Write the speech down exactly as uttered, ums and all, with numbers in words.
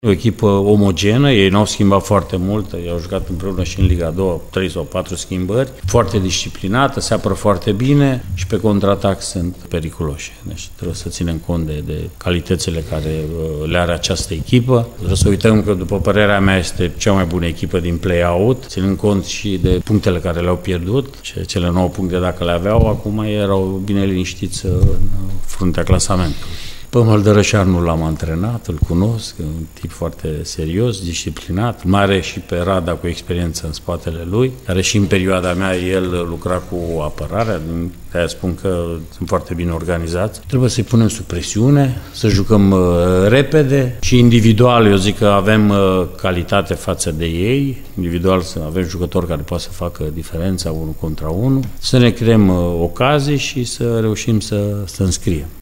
O echipă omogenă, ei n-au schimbat foarte mult, ei au jucat împreună și în Liga a doua, trei sau patru schimbări, foarte disciplinată, se apără foarte bine și pe contraatac sunt periculoși. Deci trebuie să ținem cont de, de calitățile care le are această echipă. Trebuie să uităm că, după părerea mea, este cea mai bună echipă din play-out, ținând cont și de punctele care le-au pierdut. Cele nouă puncte, dacă le aveau, acum erau bine liniștiți în fruntea clasamentului. Pe Măldărășan nu l-am antrenat, îl cunosc, e un tip foarte serios, disciplinat, mai are și pe Rada cu experiență în spatele lui, care și în perioada mea el lucra cu apărarea, de-aia spun că sunt foarte bine organizați. Trebuie să-i punem sub presiune, să jucăm uh, repede și individual, eu zic că avem uh, calitate față de ei, individual să avem jucători care poate să facă diferența unul contra unul, să ne creăm uh, ocazii și să reușim să, să înscriem.